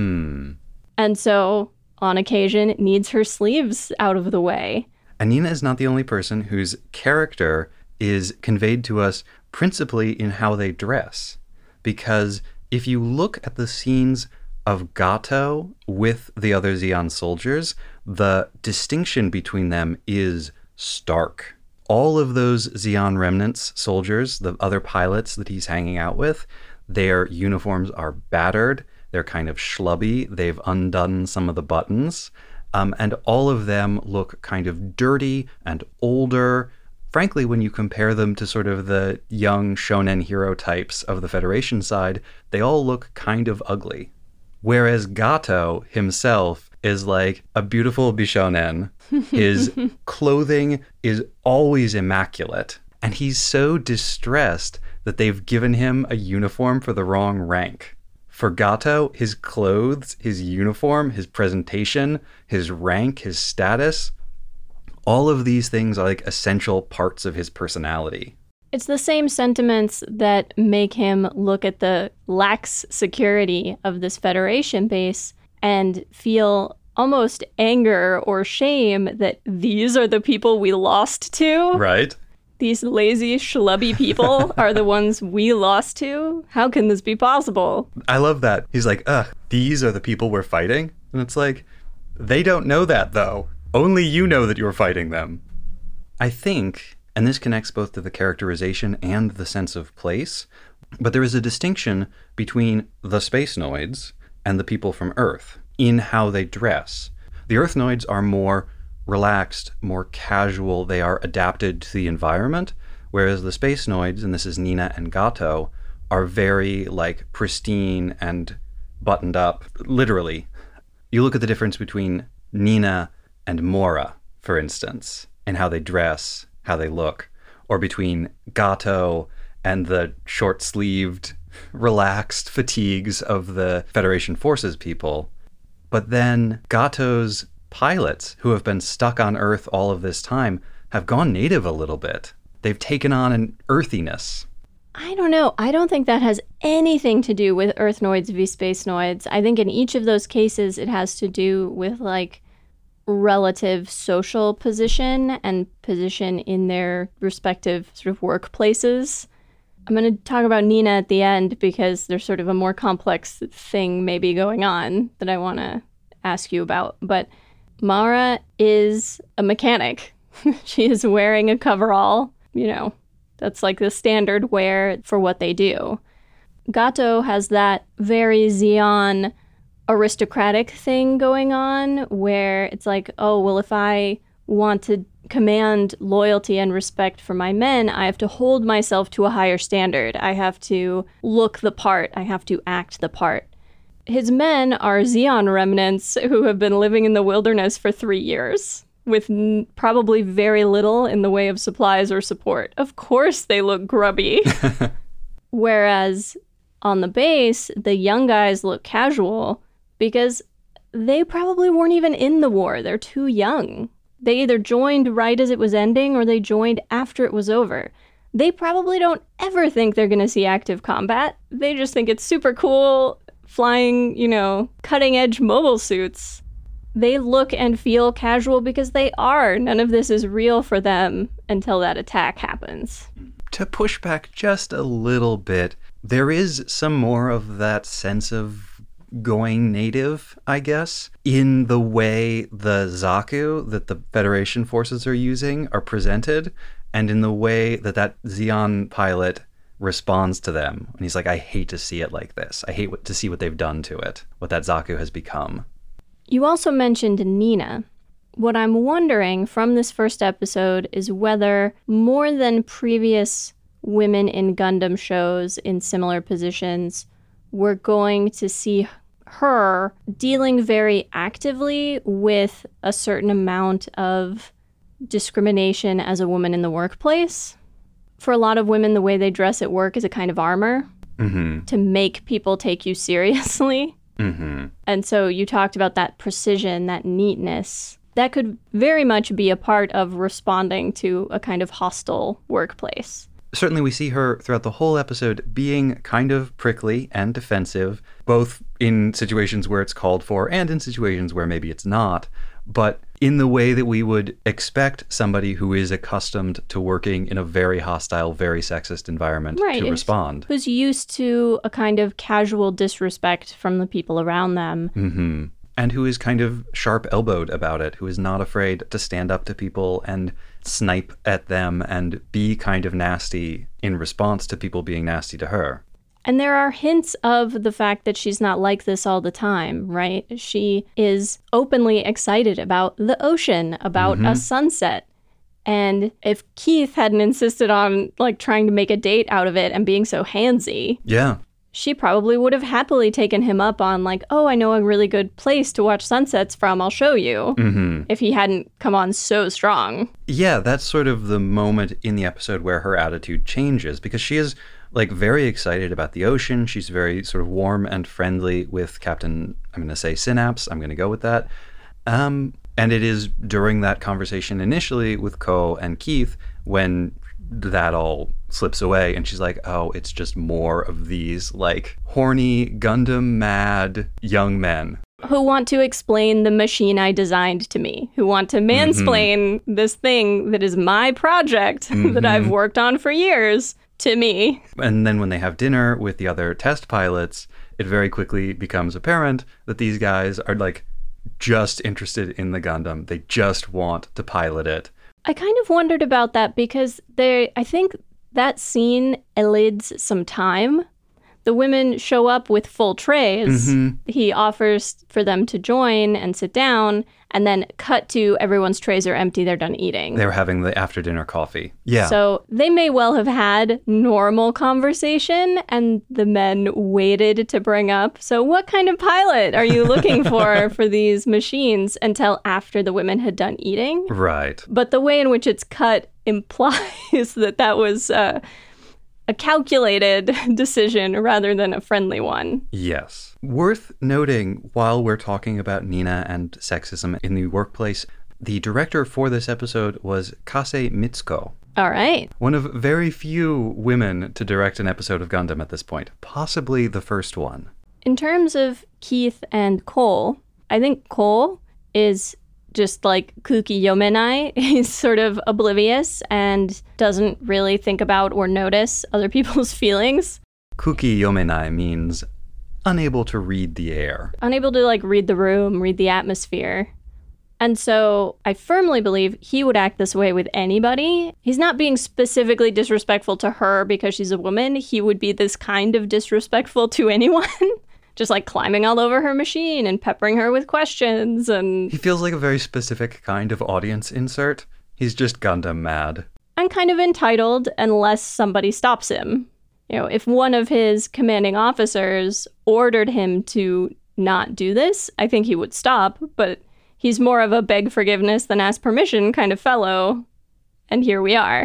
And so, on occasion, needs her sleeves out of the way. And Nina is not the only person whose character is conveyed to us principally in how they dress. Because if you look at the scenes of Gato with the other Zeon soldiers, the distinction between them is stark. all of those Zeon remnants soldiers, the other pilots that he's hanging out with, their uniforms are battered. They're kind of schlubby. They've undone some of the buttons. And all of them look kind of dirty and older. Frankly, when you compare them to sort of the young shonen hero types of the Federation side, they all look kind of ugly. Whereas Gato himself is like a beautiful bishonen. His clothing is always immaculate. And he's so distressed that they've given him a uniform for the wrong rank. For Gato, his clothes, his uniform, his presentation, his rank, his status, all of these things are like essential parts of his personality. It's the same sentiments that make him look at the lax security of this Federation base and feel almost anger or shame that these are the people we lost to. Right. These lazy, schlubby people are the ones we lost to? How can this be possible? I love that. He's like, these are the people we're fighting? And it's like, they don't know that, though. Only you know that you're fighting them. I think, and this connects both to the characterization and the sense of place, but there is a distinction between the Spacenoids and the people from Earth in how they dress. The Earthnoids are more relaxed, more casual. They are adapted to the environment, whereas the Spacenoids, and this is Nina and Gato, are very like pristine and buttoned up. Literally, you look at the difference between Nina and Mora, for instance, and how they dress, how they look, or between Gato and the short-sleeved, relaxed fatigues of the Federation Forces people. But then Gato's pilots, who have been stuck on Earth all of this time, have gone native a little bit. They've taken on an earthiness. I don't know. I don't think that has anything to do with Earthnoids v. Spacenoids. I think in each of those cases, it has to do with, like, relative social position and position in their respective sort of workplaces. I'm going to talk about Nina at the end because there's sort of a more complex thing maybe going on that I want to ask you about. But Mara is a mechanic. She is wearing a coverall. You know, that's like the standard wear for what they do. Gato has that very Zeon aristocratic thing going on where it's like, oh, well, if I want to command loyalty and respect for my men, I have to hold myself to a higher standard. I have to look the part. I have to act the part. His men are Zeon remnants who have been living in the wilderness for 3 years with probably very little in the way of supplies or support. Of course they look grubby. Whereas on the base, the young guys look casual because they probably weren't even in the war. They're too young. They either joined right as it was ending or they joined after it was over. They probably don't ever think they're going to see active combat. They just think it's super cool flying, you know, cutting-edge mobile suits. They look and feel casual because they are. None of this is real for them until that attack happens. To push back just a little bit, there is some more of that sense of going native, I guess, in the way the Zaku that the Federation forces are using are presented, and in the way that that Zeon pilot responds to them. And he's like, I hate to see it like this. I hate to see what they've done to it, what that Zaku has become. You also mentioned Nina. What I'm wondering from this first episode is whether more than previous women in Gundam shows in similar positions, we're going to see her dealing very actively with a certain amount of discrimination as a woman in the workplace. For a lot of women, the way they dress at work is a kind of armor to make people take you seriously. And so you talked about that precision, that neatness. That could very much be a part of responding to a kind of hostile workplace. Certainly we see her throughout the whole episode being kind of prickly and defensive, both in situations where it's called for and in situations where maybe it's not, but in the way that we would expect somebody who is accustomed to working in a very hostile, very sexist environment to respond. Who's used to a kind of casual disrespect from the people around them. and who is kind of sharp-elbowed about it, who is not afraid to stand up to people and snipe at them and be kind of nasty in response to people being nasty to her. And there are hints of the fact that she's not like this all the time, right? She is openly excited about the ocean, about a sunset. And if Keith hadn't insisted on like trying to make a date out of it and being so handsy, yeah, she probably would have happily taken him up on like, oh, I know a really good place to watch sunsets from, I'll show you, if he hadn't come on so strong. Yeah, that's sort of the moment in the episode where her attitude changes, because she is like very excited about the ocean. She's very sort of warm and friendly with Captain, I'm going to say Synapse. I'm going to go with that. And it is during that conversation initially with Ko and Keith when that all slips away and she's like, oh, it's just more of these like horny Gundam mad young men who want to explain the machine I designed to me, who want to mansplain this thing that is my project that I've worked on for years to me. And then when they have dinner with the other test pilots, it very quickly becomes apparent that these guys are like just interested in the Gundam. They just want to pilot it. I kind of wondered about that because I think that scene elides some time. The women show up with full trays. He offers for them to join and sit down, and then cut to everyone's trays are empty, they're done eating. They were having the after-dinner coffee. Yeah. So they may well have had normal conversation, and the men waited to bring up, so what kind of pilot are you looking for these machines, until after the women had done eating? Right. But the way in which it's cut implies that was a calculated decision rather than a friendly one. Yes. Worth noting, while we're talking about Nina and sexism in the workplace, the director for this episode was Kase Mitsuko. All right. One of very few women to direct an episode of Gundam at this point. Possibly the first one. In terms of Keith and Cole, I think Cole is just like kooky yomenai. He's sort of oblivious and doesn't really think about or notice other people's feelings. Kooky yomenai means unable to read the air. Unable to like read the room, read the atmosphere. And so I firmly believe he would act this way with anybody. He's not being specifically disrespectful to her because she's a woman. He would be this kind of disrespectful to anyone. Just like climbing all over her machine and peppering her with questions and... He feels like a very specific kind of audience insert. He's just Gundam mad. And kind of entitled unless somebody stops him. You know, if one of his commanding officers ordered him to not do this, I think he would stop, but he's more of a beg forgiveness than ask permission kind of fellow. And here we are.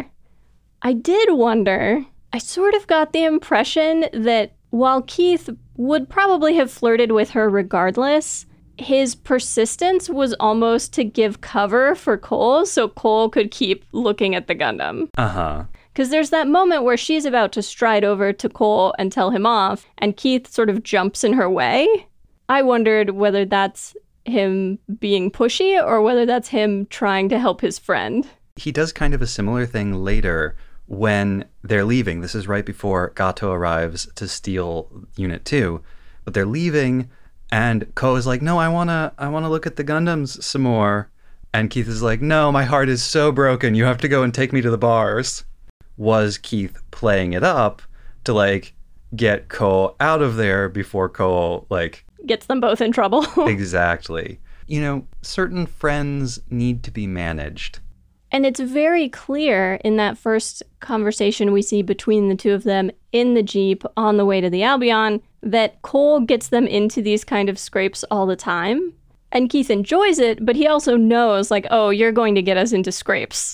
I did wonder, I sort of got the impression that while Keith would probably have flirted with her regardless, his persistence was almost to give cover for Cole so Cole could keep looking at the Gundam. Because there's that moment where she's about to stride over to Cole and tell him off, and Keith sort of jumps in her way. I wondered whether that's him being pushy or whether that's him trying to help his friend. He does kind of a similar thing later when they're leaving. This is right before Gato arrives to steal Unit 2. But they're leaving, and Ko is like, no, I wanna look at the Gundams some more. And Keith is like, no, my heart is so broken. You have to go and take me to the bars. Was Keith playing it up to, like, get Ko out of there before Ko, like... gets them both in trouble. Exactly. You know, certain friends need to be managed. And it's very clear in that first conversation we see between the two of them in the Jeep on the way to the Albion that Cole gets them into these kind of scrapes all the time. And Keith enjoys it, but he also knows, like, oh, you're going to get us into scrapes.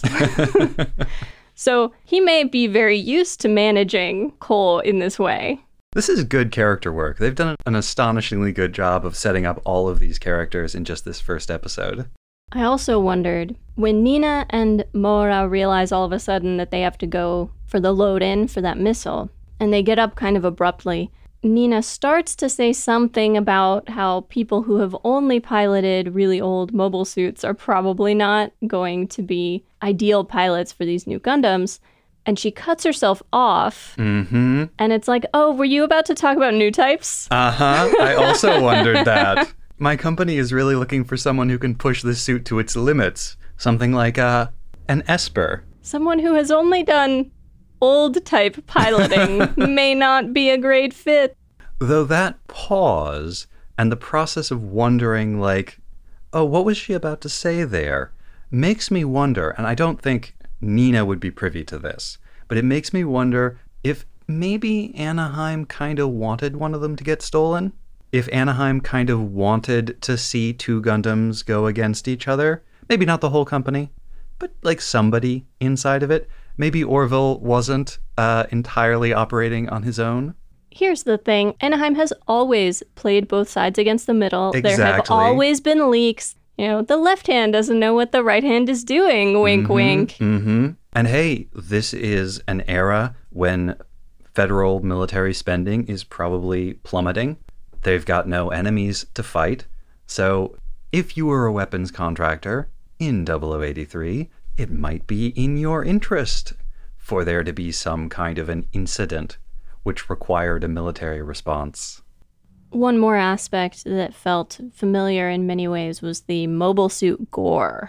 So he may be very used to managing Cole in this way. This is good character work. They've done an astonishingly good job of setting up all of these characters in just this first episode. I also wondered, when Nina and Mora realize all of a sudden that they have to go for the load-in for that missile, and they get up kind of abruptly, Nina starts to say something about how people who have only piloted really old mobile suits are probably not going to be ideal pilots for these new Gundams. And she cuts herself off. And it's like, oh, were you about to talk about new types? I also wondered that. my company is really looking for someone who can push this suit to its limits. Something like an Esper. Someone who has only done old-type piloting may not be a great fit. Though that pause and the process of wondering, like, oh, what was she about to say there, makes me wonder, and I don't think Nina would be privy to this, but it makes me wonder if maybe Anaheim kind of wanted one of them to get stolen? If Anaheim kind of wanted to see two Gundams go against each other? Maybe not the whole company, but like somebody inside of it. Maybe Orville wasn't entirely operating on his own. Here's the thing. Anaheim has always played both sides against the middle. Exactly. There have always been leaks. You know, the left hand doesn't know what the right hand is doing. Wink, wink. Mm-hmm. And hey, this is an era when federal military spending is probably plummeting. They've got no enemies to fight. So if you were a weapons contractor in 0083, it might be in your interest for there to be some kind of an incident which required a military response. One more aspect that felt familiar in many ways was the mobile suit gore.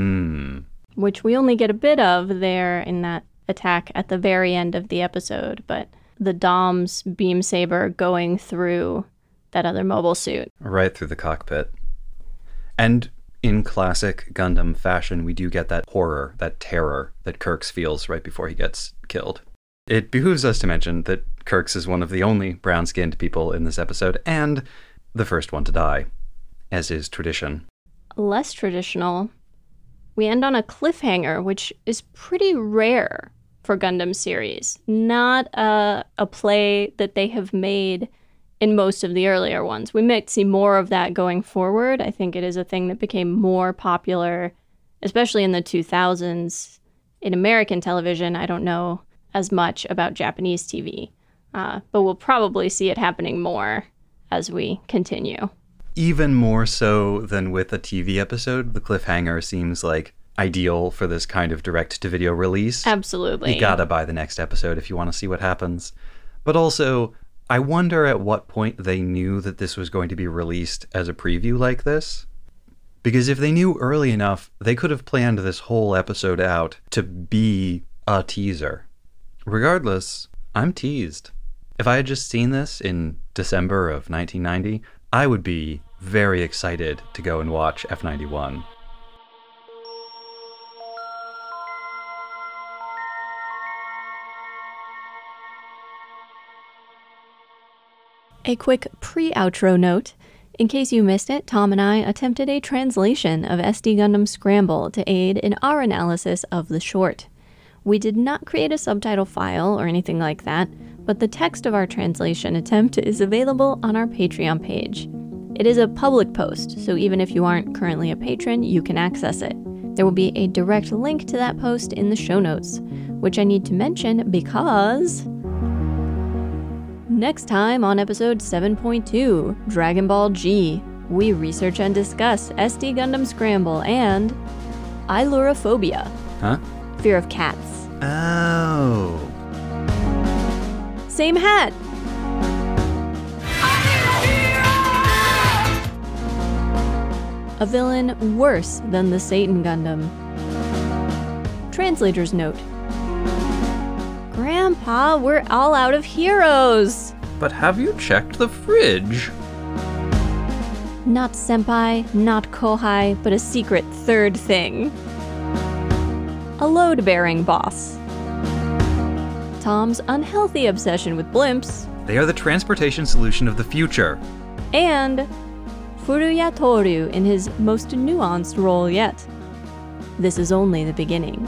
Which we only get a bit of there in that attack at the very end of the episode, but the Dom's beam saber going through that other mobile suit. Right through the cockpit. And in classic Gundam fashion, we do get that horror, that terror that Kirks feels right before he gets killed. It behooves us to mention that Kirks is one of the only brown-skinned people in this episode, and the first one to die, as is tradition. Less traditional, we end on a cliffhanger, which is pretty rare for Gundam series. Not a play that they have made in most of the earlier ones. We might see more of that going forward. I think it is a thing that became more popular, especially in the 2000s. In American television, I don't know as much about Japanese TV, but we'll probably see it happening more as we continue. Even more so than with a TV episode, the cliffhanger seems like ideal for this kind of direct-to-video release. Absolutely. You gotta buy the next episode if you want to see what happens. But also, I wonder at what point they knew that this was going to be released as a preview like this. Because if they knew early enough, they could have planned this whole episode out to be a teaser. Regardless, I'm teased. If I had just seen this in December of 1990, I would be very excited to go and watch F91. A quick pre-outro note. In case you missed it, Tom and I attempted a translation of SD Gundam Scramble to aid in our analysis of the short. We did not create a subtitle file or anything like that, but the text of our translation attempt is available on our Patreon page. It is a public post, so even if you aren't currently a patron, you can access it. There will be a direct link to that post in the show notes, which I need to mention because next time on episode 7.2, Dragon Ball G, we research and discuss SD Gundam Scramble and Ailurophobia. Huh? Fear of cats. Oh. Same hat! A villain worse than the Satan Gundam. Translator's note. Grandpa, we're all out of heroes! But have you checked the fridge? Not senpai, not kohai, but a secret third thing. A load-bearing boss. Tom's unhealthy obsession with blimps. They are the transportation solution of the future. And Furuya Toru in his most nuanced role yet. This is only the beginning.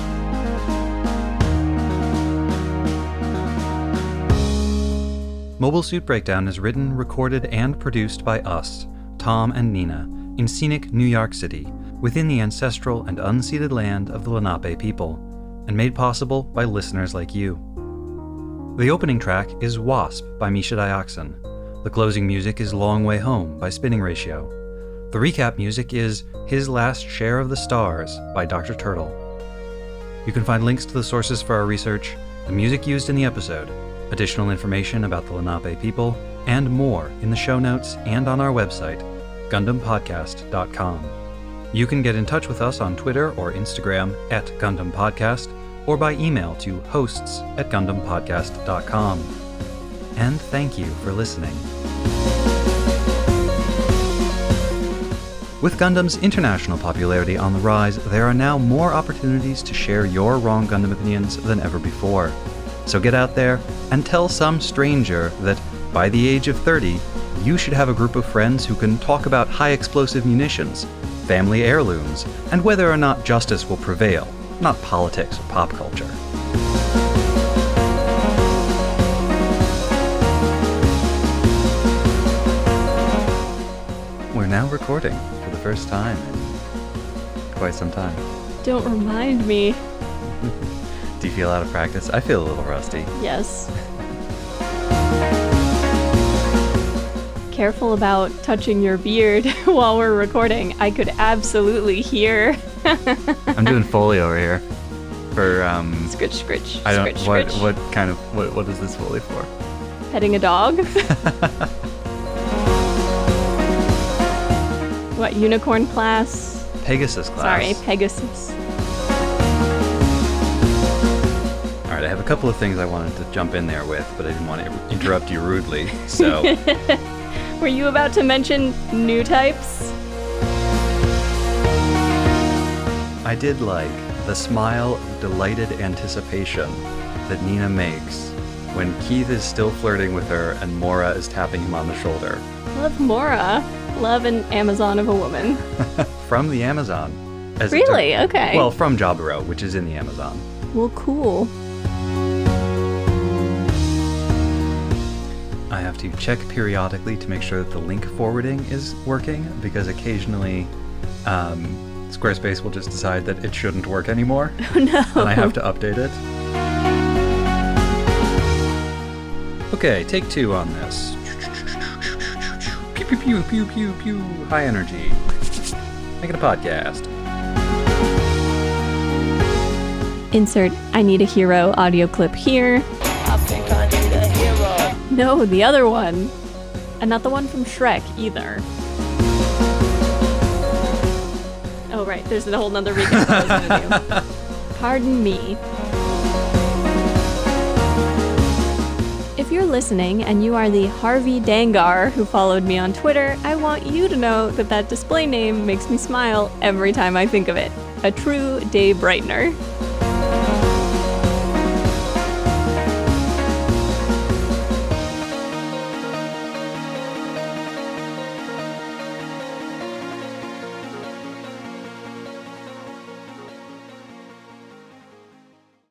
Mobile Suit Breakdown is written, recorded, and produced by us, Tom and Nina, in scenic New York City, within the ancestral and unceded land of the Lenape people, and made possible by listeners like you. The opening track is Wasp by Misha Dioxin. The closing music is Long Way Home by Spinning Ratio. The recap music is His Last Share of the Stars by Dr. Turtle. You can find links to the sources for our research, the music used in the episode, additional information about the Lenape people, and more in the show notes and on our website, GundamPodcast.com. You can get in touch with us on Twitter or Instagram at Gundam Podcast, or by email to hosts@GundamPodcast.com. And thank you for listening. With Gundam's international popularity on the rise, there are now more opportunities to share your wrong Gundam opinions than ever before. So get out there and tell some stranger that, by the age of 30, you should have a group of friends who can talk about high-explosive munitions, family heirlooms, and whether or not justice will prevail, not politics or pop culture. We're now recording for the first time in quite some time. Don't remind me. Do you feel out of practice? I feel a little rusty. Yes. Careful about touching your beard while we're recording. I could absolutely hear. I'm doing Foley over here for Scritch, scritch, I don't scritch, what scritch. what is this Foley for? Petting a dog? What, unicorn class? Pegasus class. Sorry, Pegasus. All right, I have a couple of things I wanted to jump in there with, but I didn't want to interrupt you rudely. So, Were you about to mention new types? I did like the smile of delighted anticipation that Nina makes when Keith is still flirting with her and Mora is tapping him on the shoulder. Love Mora. Love an Amazon of a woman. From the Amazon. Really? Okay. Well, from Jaburo, which is in the Amazon. Well, cool. I have to check periodically to make sure that the link forwarding is working, because occasionally Squarespace will just decide that it shouldn't work anymore. Oh no. And I have to update it. Okay, take 2 on this. Pew, pew, pew, pew, pew, pew. High energy. Making a podcast. Insert I Need a Hero audio clip here. I think I need a hero. No, the other one. And not the one from Shrek either. Oh, right. There's a whole nother recap I was gonna do. Pardon me. If you're listening and you are the Harvey Dangar who followed me on Twitter, I want you to know that that display name makes me smile every time I think of it. A true day brightener.